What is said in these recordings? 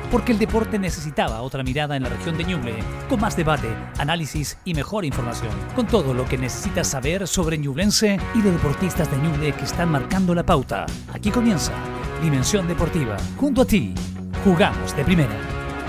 porque el deporte necesitaba otra mirada en la región de Ñuble, con más debate, análisis y mejor información, con todo lo que necesitas saber sobre ñublense y los deportistas de Ñuble que están marcando la pauta. Aquí comienza Dimensión Deportiva. Junto a ti, jugamos de primera.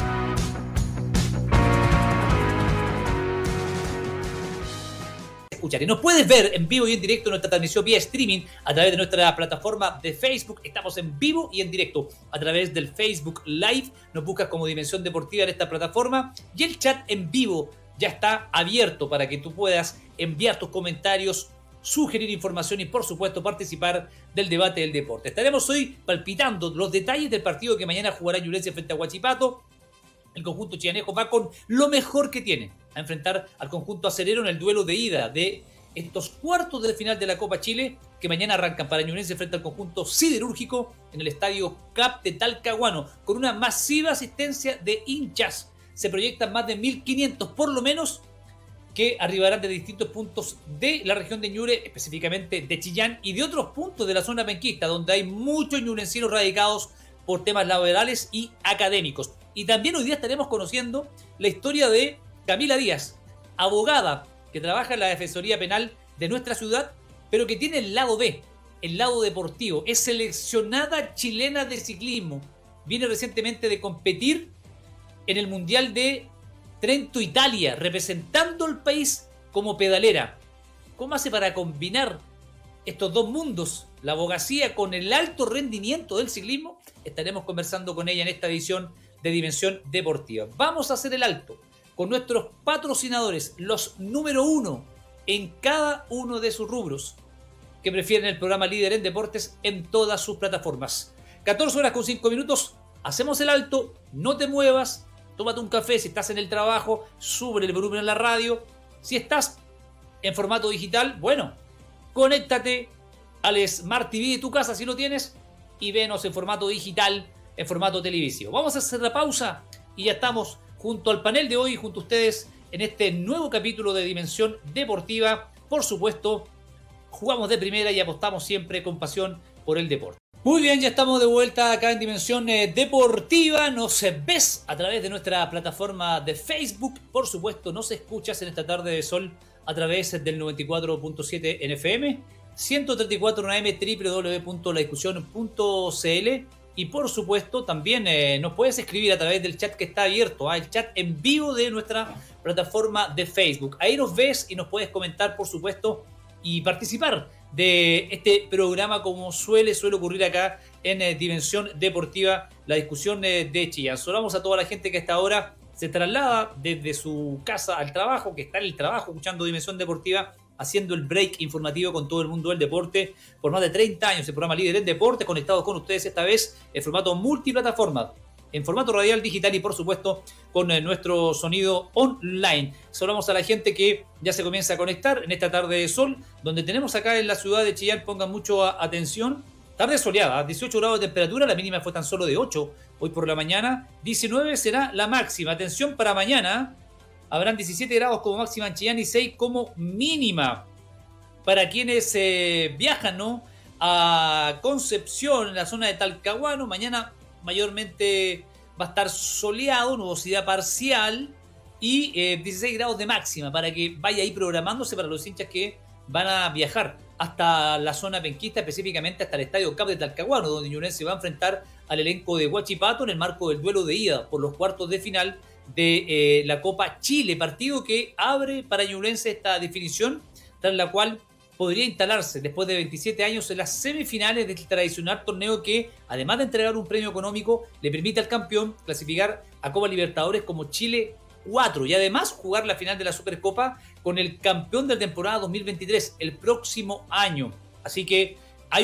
Escuchar. Y nos puedes ver en vivo y en directo en nuestra transmisión vía streaming a través de nuestra plataforma de Facebook. Estamos en vivo y en directo a través del Facebook Live. Nos buscas como Dimensión Deportiva en esta plataforma. Y el chat en vivo ya está abierto para que tú puedas enviar tus comentarios, sugerir información y, por supuesto, participar del debate del deporte. Estaremos hoy palpitando los detalles del partido que mañana jugará Ñublense frente a Huachipato. El conjunto chianejo va con lo mejor que tiene a enfrentar al conjunto acerero en el duelo de ida de estos cuartos de final de la Copa Chile que mañana arrancan para Ñublense frente al conjunto siderúrgico en el estadio CAP de Talcahuano con una masiva asistencia de hinchas. Se proyectan más de 1.500 por lo menos que arribarán de distintos puntos de la región de Ñuble, específicamente de Chillán y de otros puntos de la zona penquista donde hay muchos ñublencinos radicados por temas laborales y académicos. Y también hoy día estaremos conociendo la historia de Camila Díaz, abogada que trabaja en la Defensoría Penal de nuestra ciudad, pero que tiene el lado B, el lado deportivo. Es seleccionada chilena de ciclismo. Viene recientemente de competir en el Mundial de Trento, Italia, representando al país como pedalera. ¿Cómo hace para combinar estos dos mundos, la abogacía con el alto rendimiento del ciclismo? Estaremos conversando con ella en esta edición de Dimensión Deportiva. Vamos a hacer el alto con nuestros patrocinadores, los número uno en cada uno de sus rubros, que prefieren el programa líder en deportes en todas sus plataformas. 14 horas con 5 minutos, hacemos el alto, no te muevas, tómate un café, si estás en el trabajo, sube el volumen en la radio, si estás en formato digital, bueno, conéctate al Smart TV de tu casa si lo tienes y venos en formato digital, en formato televisivo. Vamos a hacer la pausa y ya estamos junto al panel de hoy, junto a ustedes, en este nuevo capítulo de Dimensión Deportiva. Por supuesto, jugamos de primera y apostamos siempre con pasión por el deporte. Muy bien, ya estamos de vuelta acá en Dimensión Deportiva. Nos ves a través de nuestra plataforma de Facebook. Por supuesto, nos escuchas en esta tarde de sol a través del 94.7 en FM, 134 en AM, www.ladiscusión.cl. Y por supuesto también nos puedes escribir a través del chat que está abierto, el chat en vivo de nuestra plataforma de Facebook. Ahí nos ves y nos puedes comentar, por supuesto, y participar de este programa como suele ocurrir acá en Dimensión Deportiva, la discusión de Chillán. Saludamos a toda la gente que hasta ahora se traslada desde su casa al trabajo, que está en el trabajo escuchando Dimensión Deportiva, haciendo el break informativo con todo el mundo del deporte por más de 30 años. El programa líder en deporte, conectados con ustedes esta vez en formato multiplataforma, en formato radial, digital y por supuesto con nuestro sonido online. Saludamos a la gente que ya se comienza a conectar en esta tarde de sol, donde tenemos acá en la ciudad de Chillán, pongan mucho atención, tarde soleada, 18 grados de temperatura, la mínima fue tan solo de 8 hoy por la mañana, 19 será la máxima. Atención para mañana, habrán 17 grados como máxima en Chillán y 6 como mínima. Para quienes viajan, ¿no?, a Concepción, en la zona de Talcahuano, mañana mayormente va a estar soleado, nubosidad parcial y 16 grados de máxima, para que vaya ahí programándose para los hinchas que van a viajar hasta la zona penquista, específicamente hasta el estadio CAP de Talcahuano, donde Ñublense va a enfrentar al elenco de Huachipato en el marco del duelo de ida por los cuartos de final de la Copa Chile, partido que abre para Ñublense esta definición, tras la cual podría instalarse después de 27 años en las semifinales del tradicional torneo que, además de entregar un premio económico, le permite al campeón clasificar a Copa Libertadores como Chile 4 y además jugar la final de la Supercopa con el campeón de la temporada 2023 el próximo año. Así que hay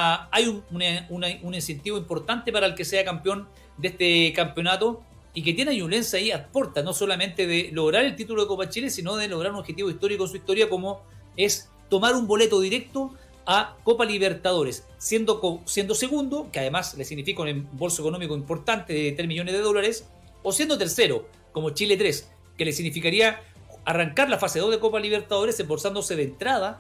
un incentivo importante para el que sea campeón de este campeonato y que tiene a Ñublense ahí a puerta, no solamente de lograr el título de Copa Chile, sino de lograr un objetivo histórico en su historia, como es tomar un boleto directo a Copa Libertadores, siendo segundo, que además le significa un bolso económico importante de 3 millones de dólares, o siendo tercero, como Chile 3, que le significaría arrancar la fase 2 de Copa Libertadores embolsándose de entrada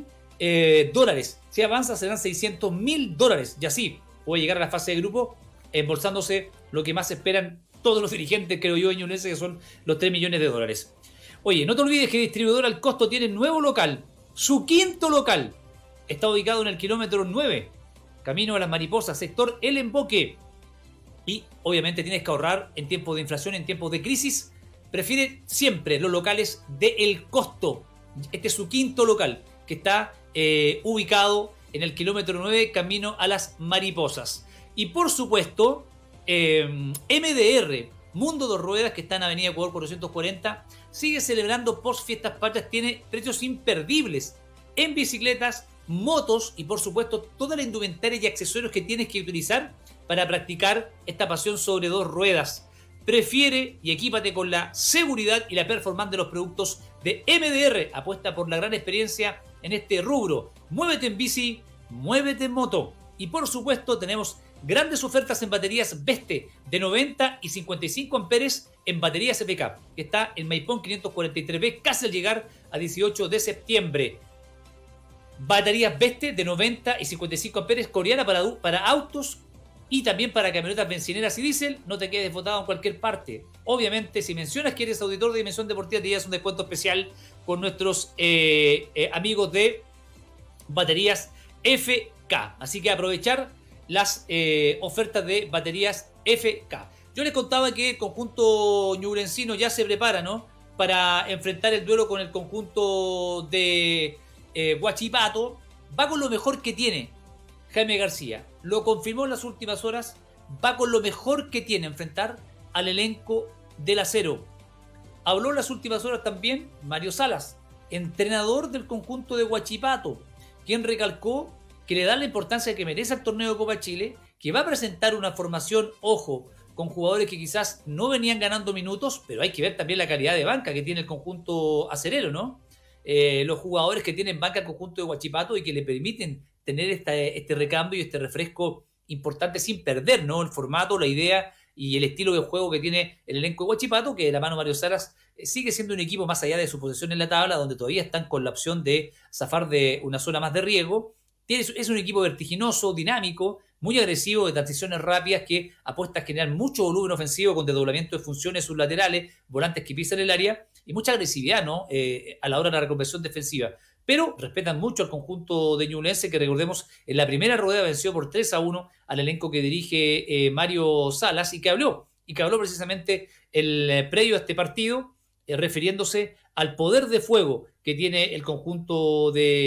$500,000. Si avanza serán $600,000 y así puede llegar a la fase de grupo embolsándose lo que más esperan todos los dirigentes, creo yo, en Ñublense, que son los 3 millones de dólares. Oye, no te olvides que Distribuidora Al Costo tiene nuevo local, su quinto local. Está ubicado en el kilómetro 9, camino a Las Mariposas, sector El Emboque. Y obviamente tienes que ahorrar en tiempos de inflación, en tiempos de crisis. Prefiere siempre los locales de El Costo. Este es su quinto local, que está ubicado en el kilómetro 9, camino a Las Mariposas. Y por supuesto, MDR, Mundo Dos Ruedas, que está en Avenida Ecuador 440, sigue celebrando post fiestas patrias, tiene precios imperdibles en bicicletas, motos y por supuesto toda la indumentaria y accesorios que tienes que utilizar para practicar esta pasión sobre dos ruedas. Prefiere y equípate con la seguridad y la performance de los productos de MDR. Apuesta por la gran experiencia en este rubro. Muévete en bici, muévete en moto. Y por supuesto tenemos grandes ofertas en baterías Beste de 90 y 55 amperes en baterías FK, que está en Maipón 543B, casi al llegar a 18 de septiembre. Baterías Beste de 90 y 55 amperes coreana para autos y también para camionetas bencineras y diésel. No te quedes botado en cualquier parte. Obviamente, si mencionas que eres auditor de Dimensión Deportiva, te llevas un descuento especial con nuestros amigos de Baterías FK. Así que aprovechar las ofertas de baterías FK. Yo les contaba que el conjunto ñublencino ya se prepara, ¿no?, para enfrentar el duelo con el conjunto de Huachipato. Va con lo mejor que tiene Jaime García. Lo confirmó en las últimas horas. Va con lo mejor que tiene enfrentar al elenco del Acero. Habló en las últimas horas también Mario Salas, entrenador del conjunto de Huachipato, quien recalcó que le da la importancia que merece al torneo de Copa Chile, que va a presentar una formación, ojo, con jugadores que quizás no venían ganando minutos, pero hay que ver también la calidad de banca que tiene el conjunto acerero, ¿no? Los jugadores que tienen banca el conjunto de Huachipato y que le permiten tener este recambio y este refresco importante sin perder, ¿no?, el formato, la idea y el estilo de juego que tiene el elenco de Huachipato, que de la mano Mario Salas sigue siendo un equipo más allá de su posición en la tabla, donde todavía están con la opción de zafar de una zona más de riesgo. Es un equipo vertiginoso, dinámico, muy agresivo, de transiciones rápidas, que apuesta a generar mucho volumen ofensivo con desdoblamiento de funciones sus laterales, volantes que pisan el área y mucha agresividad, ¿no?, a la hora de la recuperación defensiva. Pero respetan mucho al conjunto de Ñublense, que recordemos en la primera rueda venció por 3-1 al elenco que dirige Mario Salas y que habló precisamente el previo a este partido, refiriéndose al poder de fuego que tiene el conjunto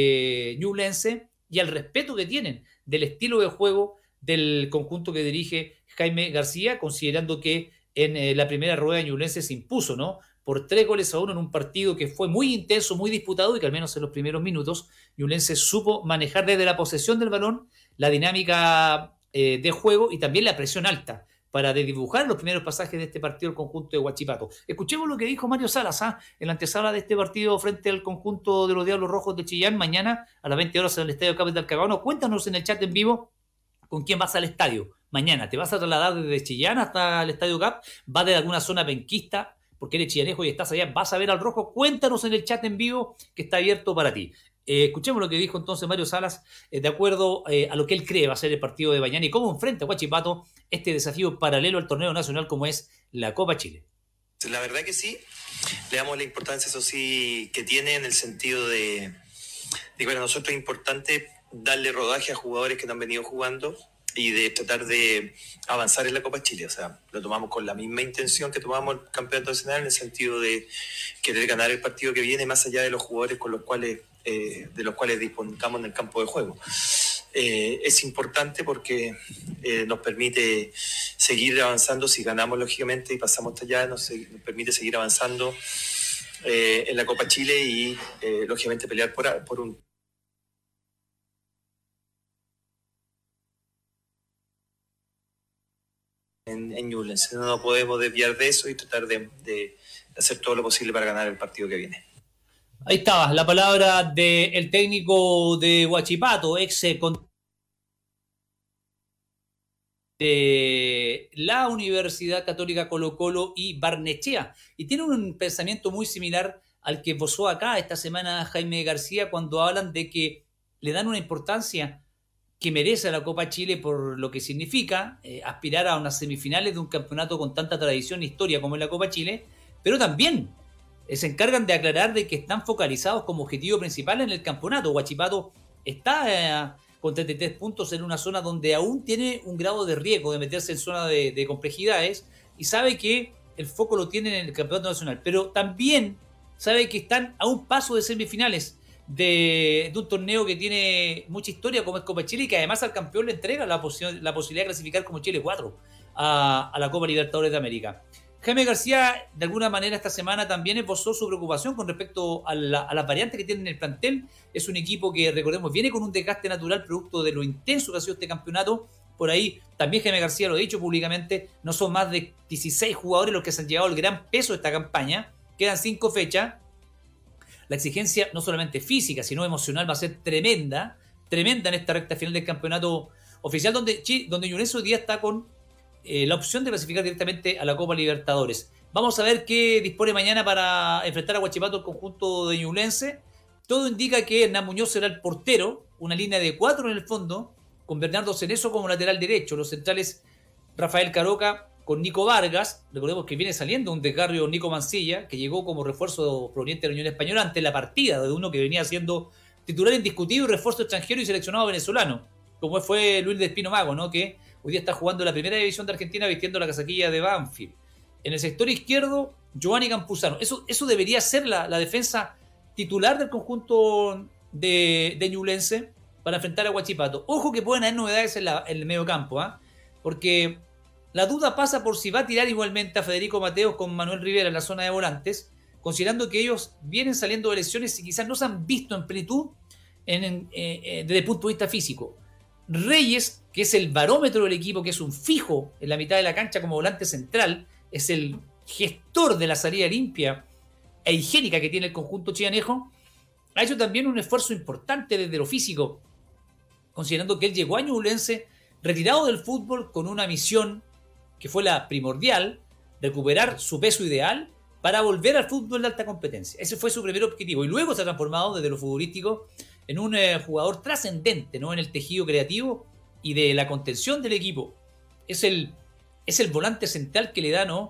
de Ñublense y al respeto que tienen del estilo de juego del conjunto que dirige Jaime García, considerando que en la primera rueda Ñublense se impuso, ¿no?, por 3-1 en un partido que fue muy intenso, muy disputado y que al menos en los primeros minutos Ñublense supo manejar desde la posesión del balón la dinámica de juego y también la presión alta para dibujar los primeros pasajes de este partido el conjunto de Huachipato. Escuchemos lo que dijo Mario Salas en la antesala de este partido frente al conjunto de los Diablos Rojos de Chillán, mañana a las 20 horas en el Estadio Capital Cagano. Cuéntanos en el chat en vivo con quién vas al estadio mañana. ¿Te vas a trasladar desde Chillán hasta el Estadio Cap? ¿Vas de alguna zona penquista porque eres chillanejo y estás allá? ¿Vas a ver al Rojo? Cuéntanos en el chat en vivo, que está abierto para ti. Escuchemos lo que dijo entonces Mario Salas, de acuerdo a lo que él cree va a ser el partido de mañana y cómo enfrenta a Huachipato este desafío paralelo al torneo nacional como es la Copa Chile. La verdad que sí, le damos la importancia, eso sí, que tiene, en el sentido de que para nosotros es importante darle rodaje a jugadores que no han venido jugando y de tratar de avanzar en la Copa Chile. O sea, lo tomamos con la misma intención que tomamos el campeonato nacional, en el sentido de querer ganar el partido que viene, más allá de los jugadores con los cuales de los cuales dispongamos en el campo de juego. Es importante porque nos permite seguir avanzando. Si ganamos, lógicamente, y pasamos hasta allá, nos permite seguir avanzando en la Copa Chile y lógicamente pelear por un en Ñublense. No nos podemos desviar de eso y tratar de hacer todo lo posible para ganar el partido que viene. Ahí estaba la palabra del técnico de Huachipato, ex de la Universidad Católica Colo-Colo y Barnechea. Y tiene un pensamiento muy similar al que esbozó acá esta semana Jaime García, cuando hablan de que le dan una importancia que merece a la Copa Chile por lo que significa aspirar a unas semifinales de un campeonato con tanta tradición e historia como es la Copa Chile, pero también se encargan de aclarar de que están focalizados como objetivo principal en el campeonato. Huachipato está con 33 puntos en una zona donde aún tiene un grado de riesgo de meterse en zona de complejidades y sabe que el foco lo tiene en el campeonato nacional, pero también sabe que están a un paso de semifinales de un torneo que tiene mucha historia como es Copa Chile y que además al campeón le entrega la posibilidad de clasificar como Chile 4 a la Copa Libertadores de América. Jaime García, de alguna manera, esta semana también esbozó su preocupación con respecto a las variantes que tiene en el plantel. Es un equipo que, recordemos, viene con un desgaste natural producto de lo intenso que ha sido este campeonato. Por ahí, también Jaime García lo ha dicho públicamente, no son más de 16 jugadores los que se han llevado el gran peso de esta campaña. Quedan 5 fechas. La exigencia, no solamente física, sino emocional, va a ser tremenda en esta recta final del campeonato oficial, donde Ñublense hoy día está con la opción de clasificar directamente a la Copa Libertadores. Vamos a ver qué dispone mañana para enfrentar a Huachipato el conjunto de Ñublense. Todo indica que Hernán Muñoz será el portero, una línea de 4 en el fondo, con Bernardo Cerezo como lateral derecho. Los centrales, Rafael Caroca con Nico Vargas. Recordemos que viene saliendo un desgarrio Nico Mancilla, que llegó como refuerzo proveniente de la Unión Española ante la partida de uno que venía siendo titular indiscutido y refuerzo extranjero y seleccionado venezolano, como fue Luis de Espino Mago, ¿no? Que hoy día está jugando en la primera división de Argentina vistiendo la casaquilla de Banfield. En el sector izquierdo, Giovanni Campuzano. Eso debería ser la defensa titular del conjunto de Ñublense para enfrentar a Huachipato. Ojo que pueden haber novedades en el medio campo, porque la duda pasa por si va a tirar igualmente a Federico Mateos con Manuel Rivera en la zona de volantes, considerando que ellos vienen saliendo de lesiones y quizás no se han visto en plenitud desde el punto de vista físico. Reyes, que es el barómetro del equipo, que es un fijo en la mitad de la cancha como volante central, es el gestor de la salida limpia e higiénica que tiene el conjunto chianejo, ha hecho también un esfuerzo importante desde lo físico, considerando que él llegó a Ñublense retirado del fútbol con una misión que fue la primordial, recuperar su peso ideal para volver al fútbol de alta competencia. Ese fue su primer objetivo y luego se ha transformado desde lo futbolístico en un jugador trascendente, ¿no? En el tejido creativo y de la contención del equipo. Es el volante central que le da, ¿no?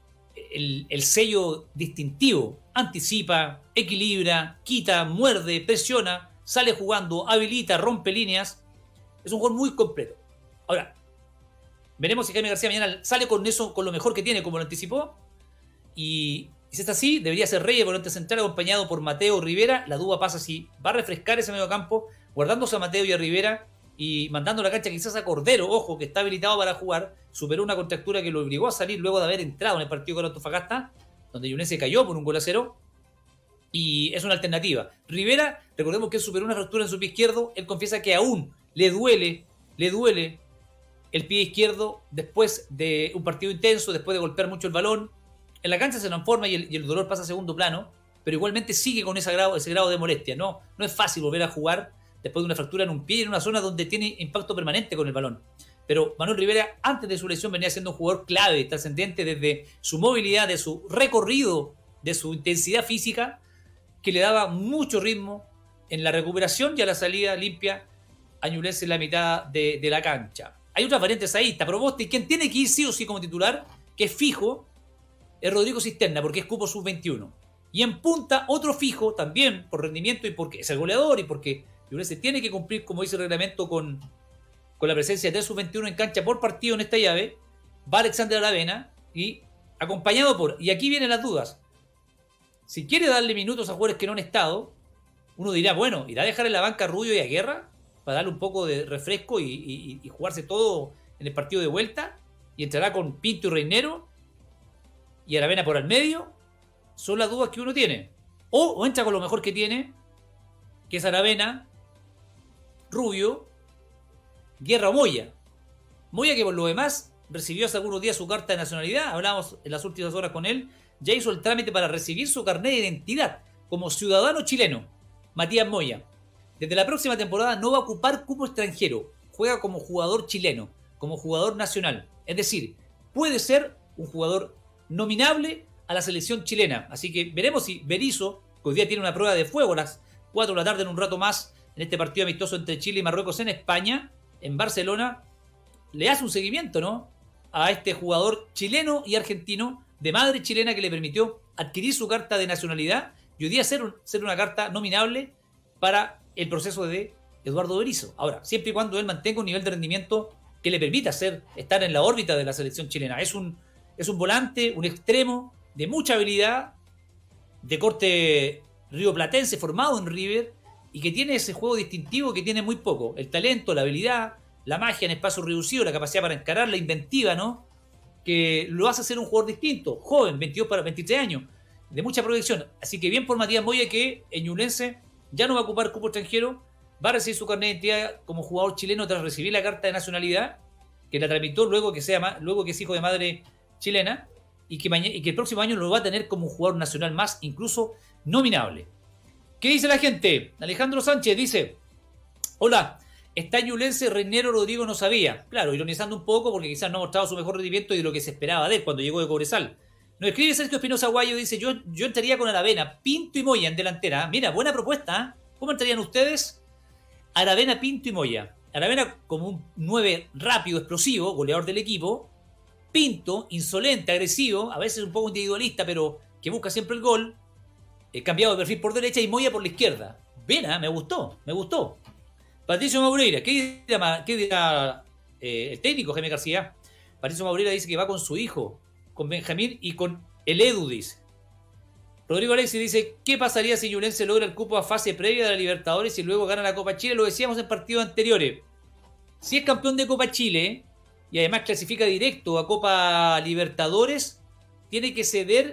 el sello distintivo. Anticipa, equilibra, quita, muerde, presiona, sale jugando, habilita, rompe líneas. Es un jugador muy completo. Ahora, veremos si Jaime García mañana sale con eso, con lo mejor que tiene, como lo anticipó. Y si es así, debería ser Reyes, volante central, acompañado por Mateo Rivera. La duda pasa si va a refrescar ese medio campo, guardándose a Mateo y a Rivera y mandando la cancha quizás a Cordero, ojo, que está habilitado para jugar. Superó una contractura que lo obligó a salir luego de haber entrado en el partido con Antofagasta, donde Ñublense cayó por un 1-0. Y es una alternativa. Rivera, recordemos que él superó una fractura en su pie izquierdo. Él confiesa que aún le duele el pie izquierdo después de un partido intenso, después de golpear mucho el balón. En la cancha se transforma y el dolor pasa a segundo plano, pero igualmente sigue con ese grado de molestia. No es fácil volver a jugar después de una fractura en un pie en una zona donde tiene impacto permanente con el balón. Pero Manuel Rivera, antes de su lesión, venía siendo un jugador clave, trascendente desde su movilidad, de su recorrido, de su intensidad física, que le daba mucho ritmo en la recuperación y a la salida limpia a Ñublense en la mitad de la cancha. Hay otras variantes ahí, está Proboste, y quien tiene que ir sí o sí como titular, que es fijo, es Rodrigo Cisterna, porque es cupo sub-21. Y en punta, otro fijo, también por rendimiento y porque es el goleador y porque Ñublense tiene que cumplir, como dice el reglamento, con la presencia de 3 sub-21 en cancha por partido en esta llave, va Alexander Aravena y acompañado por... Y aquí vienen las dudas. Si quiere darle minutos a jugadores que no han estado, uno dirá, bueno, ¿irá a dejar en la banca a Rubio y a Guerra para darle un poco de refresco y jugarse todo en el partido de vuelta? ¿Y entrará con Pinto y Reinero y Aravena por el medio? Son las dudas que uno tiene. O entra con lo mejor que tiene, que es Aravena, Rubio, Guerra o Moya. Moya, que por lo demás recibió hace algunos días su carta de nacionalidad, hablamos en las últimas horas con él, ya hizo el trámite para recibir su carnet de identidad como ciudadano chileno. Matías Moya, desde la próxima temporada no va a ocupar cupo extranjero, juega como jugador chileno, como jugador nacional, es decir, puede ser un jugador nominable a la selección chilena. Así que veremos si Berizzo, que hoy día tiene una prueba de fuego a las 4 de la tarde, en un rato más, en este partido amistoso entre Chile y Marruecos en España, en Barcelona, le hace un seguimiento, ¿no?, a este jugador chileno y argentino de madre chilena que le permitió adquirir su carta de nacionalidad y hoy día ser una carta nominable para el proceso de Eduardo Berizzo. Ahora, siempre y cuando él mantenga un nivel de rendimiento que le permita estar en la órbita de la selección chilena. Es un volante, un extremo de mucha habilidad, de corte rioplatense, formado en River, y que tiene ese juego distintivo que tiene muy poco. El talento, la habilidad, la magia en espacio reducido, la capacidad para encarar, la inventiva, ¿no?, que lo hace ser un jugador distinto, joven, 22 para 23 años, de mucha proyección. Así que bien por Matías Moya, que en Ñublense ya no va a ocupar cupo extranjero, va a recibir su carnet de identidad como jugador chileno tras recibir la carta de nacionalidad, que la tramitó luego que es hijo de madre chilena, y que el próximo año lo va a tener como un jugador nacional más, incluso nominable. ¿Qué dice la gente? Alejandro Sánchez dice: hola, está Ñublense, Reinero Rodrigo no sabía. Claro, ironizando un poco porque quizás no ha mostrado su mejor rendimiento y de lo que se esperaba de él cuando llegó de Cobresal. Nos escribe Sergio Espinosa Guayo, dice: yo entraría con Aravena, Pinto y Moya en delantera. Mira, buena propuesta, ¿eh? ¿Cómo entrarían ustedes? Aravena, Pinto y Moya. Aravena como un 9 rápido, explosivo, goleador del equipo. Pinto, insolente, agresivo, a veces un poco individualista, pero que busca siempre el gol. Cambiado de perfil por derecha, y Moya por la izquierda. Vena, me gustó. Patricio Maureira, ¿qué dirá el técnico Jaime García? Patricio Maureira dice que va con su hijo, con Benjamín y con el Edu, dice. Rodrigo Alexis dice: ¿qué pasaría si Ñublense logra el cupo a fase previa de la Libertadores y luego gana la Copa Chile? Lo decíamos en partidos anteriores. Si es campeón de Copa Chile y además clasifica directo a Copa Libertadores, tiene que ceder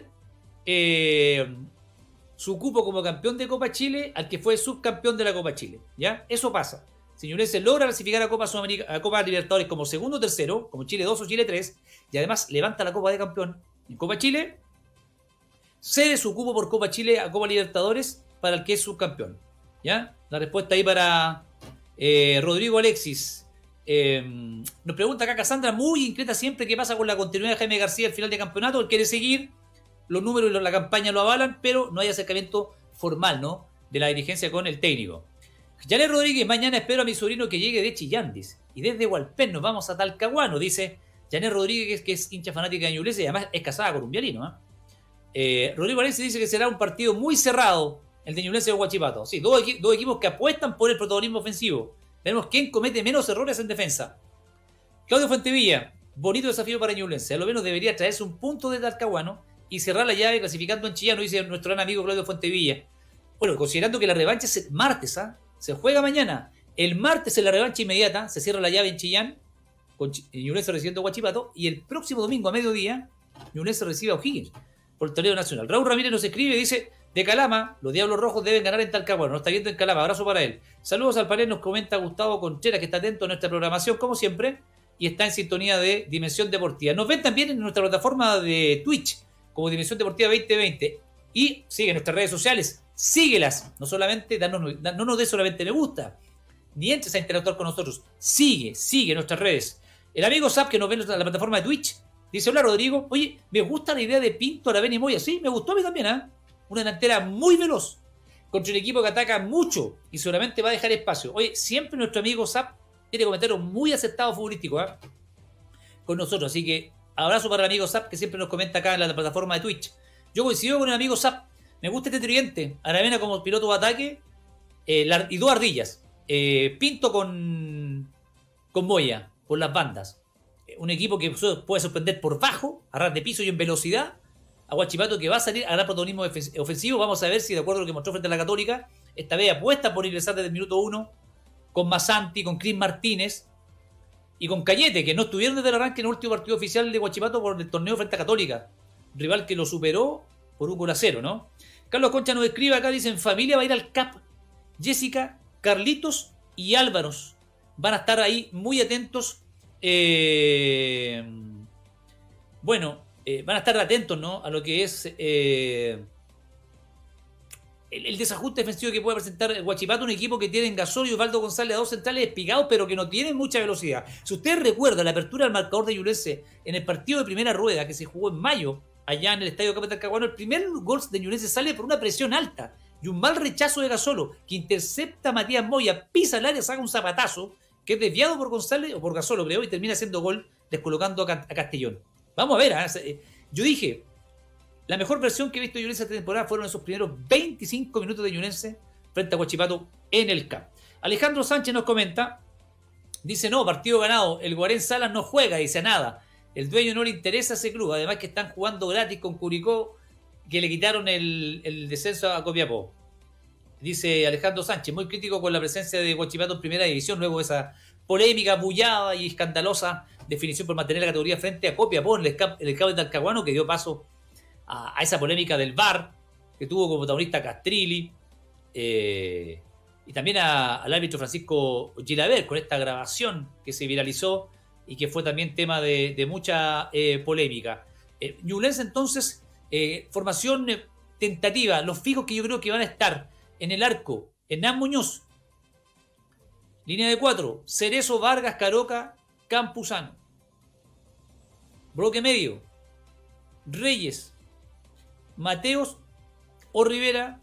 su cupo como campeón de Copa Chile al que fue subcampeón de la Copa Chile, ¿ya? Eso pasa. Si Ñublense logra clasificar a Copa Libertadores como segundo o tercero, como Chile 2 o Chile 3, y además levanta la Copa de Campeón en Copa Chile, cede su cupo por Copa Chile a Copa Libertadores para el que es subcampeón, ¿ya? La respuesta ahí para Rodrigo Alexis. Nos pregunta acá Cassandra, muy inquieta siempre, qué pasa con la continuidad de Jaime García al final de campeonato. Él quiere seguir, los números y la campaña lo avalan, pero no hay acercamiento formal, ¿no?, de la dirigencia con el técnico. Janet Rodríguez: mañana espero a mi sobrino que llegue de Chillán, dice. Y desde Hualpén nos vamos a Talcahuano, dice Janet Rodríguez, que es hincha fanática de Ñublense y además es casada con un vialino, Rodrigo Valencia dice que será un partido muy cerrado el de Ñublense de Huachipato. Sí, dos equipos que apuestan por el protagonismo ofensivo. Veremos quién comete menos errores en defensa. Claudio Fuentevilla: bonito desafío para Ñublense. A lo menos debería traerse un punto de Talcahuano y cerrar la llave clasificando en Chillán, dice nuestro gran amigo Claudio Fuentevilla. Bueno, considerando que la revancha es el martes, se juega mañana. El martes en la revancha inmediata se cierra la llave en Chillán, con Ñublense recibiendo a Huachipato, y el próximo domingo a mediodía Ñublense recibe a O'Higgins por el torneo nacional. Raúl Ramírez nos escribe y dice: de Calama, los Diablos Rojos deben ganar en Talcahuano. Nos está viendo en Calama, abrazo para él. Saludos al panel, nos comenta Gustavo Contreras, que está atento a nuestra programación como siempre y está en sintonía de Dimensión Deportiva. Nos ven también en nuestra plataforma de Twitch como Dimensión Deportiva 2020 y sigue nuestras redes sociales, síguelas, no nos des solamente me gusta, ni entres a interactuar con nosotros, sigue nuestras redes. El amigo Zap, que nos ve en la plataforma de Twitch, dice: hola Rodrigo, oye, me gusta la idea de Pinto, Aravena y Moya. Sí, me gustó a mí también, una delantera muy veloz contra un equipo que ataca mucho y seguramente va a dejar espacio. Oye, siempre nuestro amigo Zap tiene comentarios muy acertados futbolísticos con nosotros, así que abrazo para el amigo Zap, que siempre nos comenta acá en la plataforma de Twitch. Yo coincido con el amigo Zap, me gusta este tridente: Aravena como piloto de ataque y dos ardillas, Pinto con Moya por las bandas. Un equipo que puede sorprender por bajo, a ras de piso y en velocidad, a Huachipato, que va a salir a dar protagonismo ofensivo. Vamos a ver si, de acuerdo a lo que mostró frente a la Católica, esta vez apuesta por ingresar desde el minuto 1 con Masanti, con Cris Martínez y con Cañete, que no estuvieron desde el arranque en el último partido oficial de Huachipato por el torneo frente a Católica, rival que lo superó por 1-0, ¿no? Carlos Concha nos escribe acá, dice: en familia va a ir al CAP Jessica, Carlitos y Álvaros. Van a estar ahí muy atentos. Van a estar atentos, ¿no?, a lo que es el desajuste defensivo que puede presentar el Huachipato, un equipo que tiene en Gasol y Osvaldo González a dos centrales espigados, pero que no tienen mucha velocidad. Si ustedes recuerdan la apertura del marcador de Ñublense en el partido de primera rueda que se jugó en mayo allá en el Estadio Capital Talcahuano, el primer gol de Ñublense sale por una presión alta y un mal rechazo de Gasolo, que intercepta a Matías Moya, pisa el área, saca un zapatazo, que es desviado por González, o por Gasolo creo, y termina haciendo gol, descolocando a Castellón. Vamos a ver, yo dije, la mejor versión que he visto de Ñublense esta temporada fueron esos primeros 25 minutos de Ñublense frente a Huachipato en el camp. Alejandro Sánchez nos comenta, dice, no, partido ganado, el Guarén Salas no juega, dice nada, el dueño no le interesa ese club, además que están jugando gratis con Curicó, que le quitaron el descenso a Copiapó. Dice Alejandro Sánchez, muy crítico con la presencia de Huachipato en primera división, luego de esa polémica, bullada y escandalosa definición por mantener la categoría frente a Copiapó en el campo de Talcahuano, que dio paso a esa polémica del VAR, que tuvo como protagonista Castrilli, y también al árbitro Francisco Gilaber, con esta grabación que se viralizó y que fue también tema de mucha polémica. Ñublense entonces, formación tentativa, los fijos que yo creo que van a estar en el arco, Hernán Muñoz, línea de 4, Cerezo, Vargas, Caroca, Campuzano. Bloque medio, Reyes, Mateos o Rivera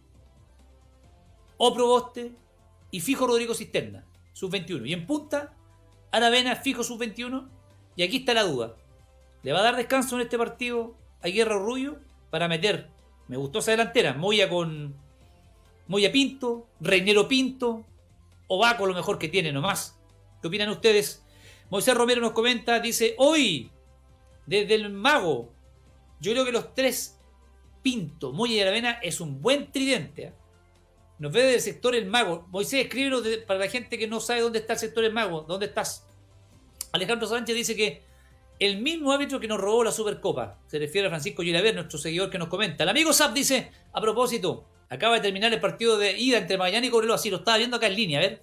o Proboste y fijo Rodrigo Cisterna, sub-21. Y en punta, Aravena, fijo sub-21. Y aquí está la duda. ¿Le va a dar descanso en este partido a Guerra Rubio para meter? Me gustó esa delantera. Moya Pinto, Reinero Pinto, o va con lo mejor que tiene nomás. ¿Qué opinan ustedes? Moisés Romero nos comenta, dice, hoy, desde el Mago, yo creo que los tres, Pinto, Moya y Aravena, es un buen tridente. Nos ve del sector El Mago. Moisés, escríbelo para la gente que no sabe dónde está el sector El Mago. ¿Dónde estás? Alejandro Sánchez dice que el mismo árbitro que nos robó la Supercopa. Se refiere a Francisco Gilaber, nuestro seguidor que nos comenta. El amigo Zap dice, a propósito, acaba de terminar el partido de ida entre Magallanes y Cobreloa. Así lo estaba viendo acá en línea, a ver.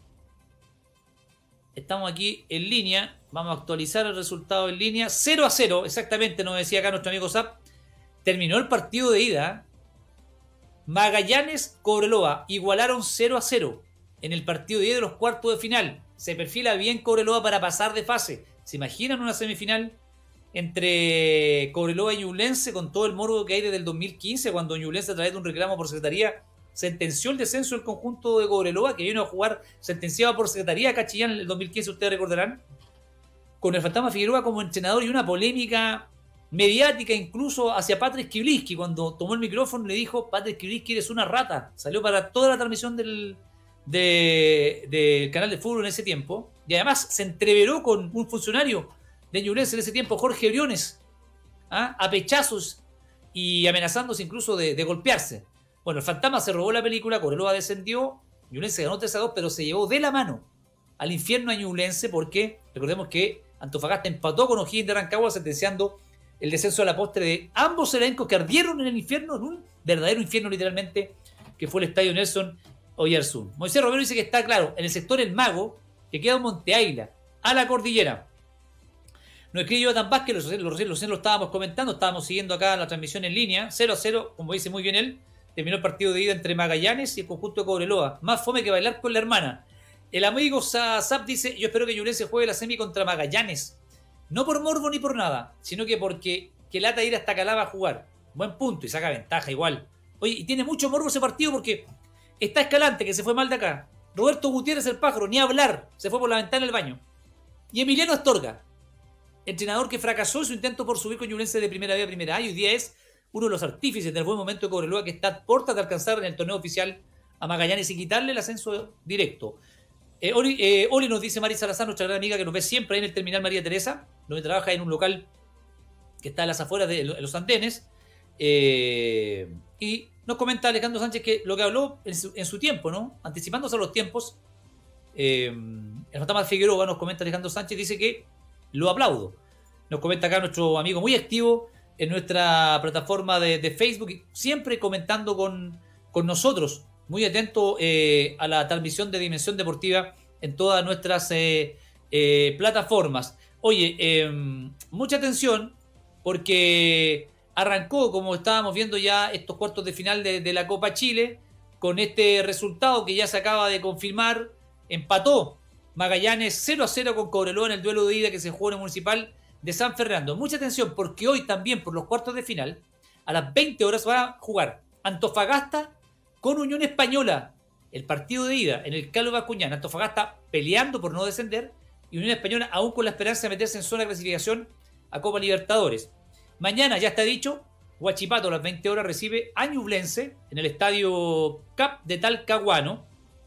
Estamos aquí en línea. Vamos a actualizar el resultado en línea. 0-0, exactamente, nos decía acá nuestro amigo Zap. Terminó el partido de ida. Magallanes, Cobreloa igualaron 0-0 en el partido de ida de los cuartos de final. Se perfila bien Cobreloa para pasar de fase. ¿Se imaginan una semifinal entre Cobreloa y Ñublense con todo el morbo que hay desde el 2015, cuando Ñublense, a través de un reclamo por secretaría, sentenció el descenso del conjunto de Cobreloa, que vino a jugar sentenciado por secretaría acá Chillán en el 2015, ustedes recordarán, con el Fantasma Figueroa como entrenador, y una polémica mediática incluso hacia Patrick Kibliski. Cuando tomó el micrófono le dijo, Patrick Kibliski, eres una rata. Salió para toda la transmisión del canal de fútbol en ese tiempo, y además se entreveró con un funcionario de Ñublense en ese tiempo, Jorge Briones, a pechazos y amenazándose incluso de golpearse. Bueno, el Fantasma se robó la película, Cobreloa descendió, Ñublense ganó 3-2, pero se llevó de la mano al infierno a Ñublense, porque recordemos que Antofagasta empató con O'Higgins de Rancagua, sentenciando el descenso a la postre de ambos elencos que ardieron en el infierno, en un verdadero infierno literalmente, que fue el Estadio Nelson Oyarzún. Moisés Romero dice que está claro, en el sector El Mago, que queda Monte Águila, a la cordillera. Nos escribe Jonathan Vázquez, lo estábamos comentando, estábamos siguiendo acá la transmisión en línea, 0-0, como dice muy bien él, terminó el partido de ida entre Magallanes y el conjunto de Cobreloa, más fome que bailar con la hermana. El amigo Zap dice, yo espero que Ñublense juegue la semi contra Magallanes, no por morbo ni por nada, sino que porque que lata ir hasta Calama a jugar. Buen punto y saca ventaja igual. Oye, y tiene mucho morbo ese partido porque está Escalante, que se fue mal de acá. Roberto Gutiérrez, el pájaro, ni hablar, se fue por la ventana del baño. Y Emiliano Astorga, entrenador que fracasó en su intento por subir con Ñublense de primera B a primera A, y hoy día es uno de los artífices del buen momento de Cobreloa, que está a puertas de alcanzar en el torneo oficial a Magallanes y quitarle el ascenso directo. Oli nos dice Mari Salazar, nuestra gran amiga que nos ve siempre ahí en el terminal María Teresa, donde trabaja en un local que está a las afueras de los andenes, y nos comenta Alejandro Sánchez que lo que habló en su tiempo, ¿no? Anticipándose a los tiempos, el Fantasma Figueroa, nos comenta Alejandro Sánchez, dice que lo aplaudo. Nos comenta acá nuestro amigo muy activo en nuestra plataforma de Facebook, siempre comentando con nosotros, muy atento a la transmisión de Dimensión Deportiva en todas nuestras plataformas. Oye, mucha atención, porque arrancó, como estábamos viendo ya, estos cuartos de final de la Copa Chile, con este resultado que ya se acaba de confirmar. Empató Magallanes 0-0 con Cobreloa en el duelo de ida que se jugó en el Municipal de San Fernando. Mucha atención, porque hoy también, por los cuartos de final, a las 20 horas va a jugar Antofagasta con Unión Española. El partido de ida en el Carlos Bascuñán, Antofagasta peleando por no descender y Unión Española aún con la esperanza de meterse en zona de clasificación a Copa Libertadores. Mañana, ya está dicho, Huachipato a las 20 horas recibe a Ñublense en el estadio CAP de Talcahuano,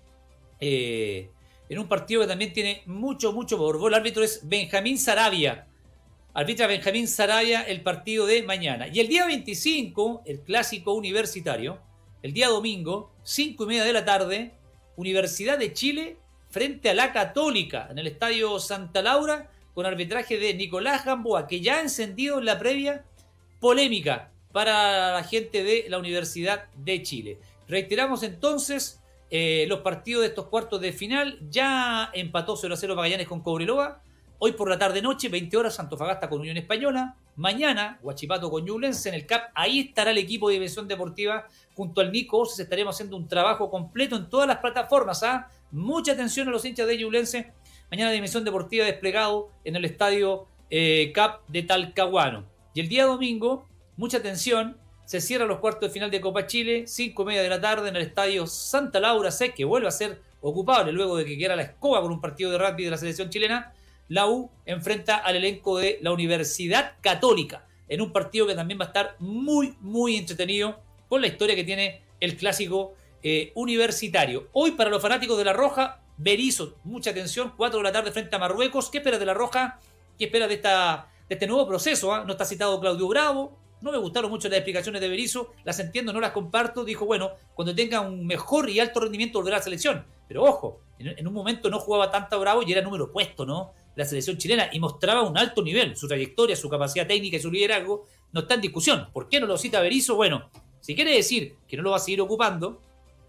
en un partido que también tiene mucho morbo. El árbitro es Benjamín Saravia. Arbitra Benjamín Saravia el partido de mañana. Y el día 25, el clásico universitario, el día domingo, 5:30 de la tarde, Universidad de Chile frente a la Católica en el estadio Santa Laura, con arbitraje de Nicolás Gamboa, que ya ha encendido en la previa polémica para la gente de la Universidad de Chile. Reiteramos entonces los partidos de estos cuartos de final. Ya empató 0-0 Magallanes con Cobreloa. Hoy por la tarde-noche, 20 horas, Antofagasta con Unión Española. Mañana, Huachipato con Ñublense en el CAP. Ahí estará el equipo de Dimensión Deportiva junto al Nico Oces. Estaremos haciendo un trabajo completo en todas las plataformas. Mucha atención a los hinchas de Ñublense. Mañana Dimensión Deportiva desplegado en el estadio CAP de Talcahuano. Y el día domingo, mucha atención, se cierran los cuartos de final de Copa Chile, 5:30 de la tarde en el estadio Santa Laura. Sé que vuelve a ser ocupable luego de que quedara la escoba con un partido de rugby de la selección chilena. La U enfrenta al elenco de la Universidad Católica en un partido que también va a estar muy entretenido con la historia que tiene el clásico universitario. Hoy para los fanáticos de La Roja, Berizzo, mucha atención, 4 de la tarde frente a Marruecos. ¿Qué esperas de La Roja? ¿Qué esperas de este nuevo proceso? No está citado Claudio Bravo. No me gustaron mucho las explicaciones de Berizzo, las entiendo, no las comparto. Dijo, bueno, cuando tenga un mejor y alto rendimiento volverá a la selección. Pero ojo, en un momento no jugaba tanto Bravo y era número opuesto, ¿no? La selección chilena, y mostraba un alto nivel. Su trayectoria, su capacidad técnica y su liderazgo no está en discusión. ¿Por qué no lo cita Berizzo? Bueno, si quiere decir que no lo va a seguir ocupando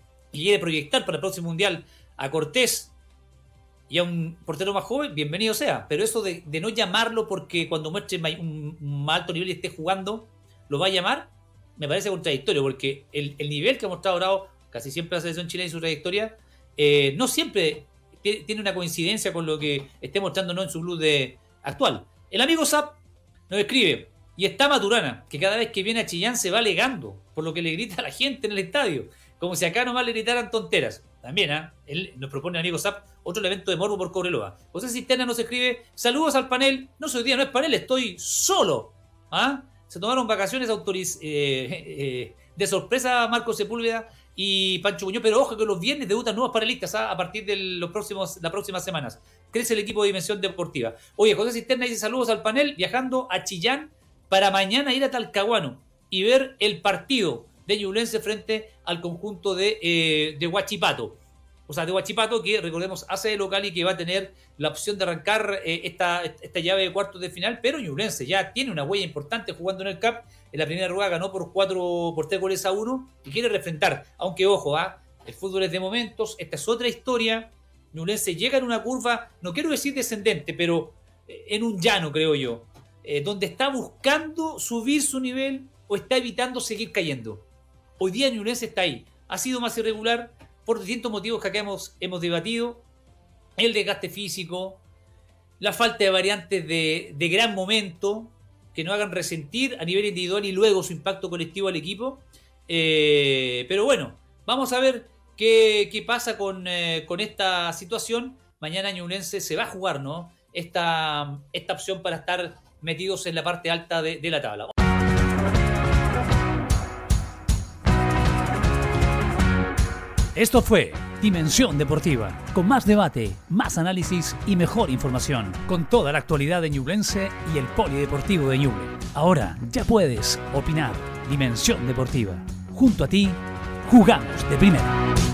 y quiere proyectar para el próximo Mundial a Cortés y a un portero más joven, bienvenido sea. Pero eso de no llamarlo porque cuando muestre un alto nivel y esté jugando, lo va a llamar, me parece contradictorio, porque el nivel que ha mostrado Bravo, casi siempre la selección chilena y su trayectoria, no siempre tiene una coincidencia con lo que esté mostrándonos en su club actual. El amigo Zap nos escribe, y está Maturana, que cada vez que viene a Chillán se va alegando por lo que le grita a la gente en el estadio, como si acá nomás le gritaran tonteras. También, él nos propone, amigo Zap, otro evento de morbo por Cobreloa. José Cisterna nos escribe, saludos al panel, no soy día, no es panel, estoy solo. Se tomaron vacaciones de sorpresa Marco Sepúlveda y Pancho Muñoz, pero ojo que los viernes debutan nuevos panelistas a partir de las próximas semanas. Crece el equipo de Dimensión Deportiva. Oye, José Cisterna dice saludos al panel, viajando a Chillán para mañana ir a Talcahuano y ver el partido de Ñublense frente al conjunto de Huachipato. O sea, de Huachipato, que recordemos hace de local y que va a tener la opción de arrancar esta llave de cuartos de final, pero Ñublense ya tiene una huella importante jugando en el CAP. En la primera rueda ganó por 3-1 y quiere refrentar. Aunque ojo, el fútbol es de momentos, esta es otra historia. Ñublense llega en una curva, no quiero decir descendente, pero en un llano, creo yo, donde está buscando subir su nivel o está evitando seguir cayendo. Hoy día Ñublense está ahí. Ha sido más irregular por distintos motivos que acá hemos debatido. El desgaste físico, la falta de variantes de gran momento que no hagan resentir a nivel individual y luego su impacto colectivo al equipo. Pero bueno, vamos a ver qué pasa con esta situación. Mañana Ñublense se va a jugar, ¿no? Esta opción para estar metidos en la parte alta de la tabla. Esto fue Dimensión Deportiva, con más debate, más análisis y mejor información, con toda la actualidad de Ñublense y el Polideportivo de Ñuble. Ahora ya puedes opinar. Dimensión Deportiva. Junto a ti, jugamos de primera.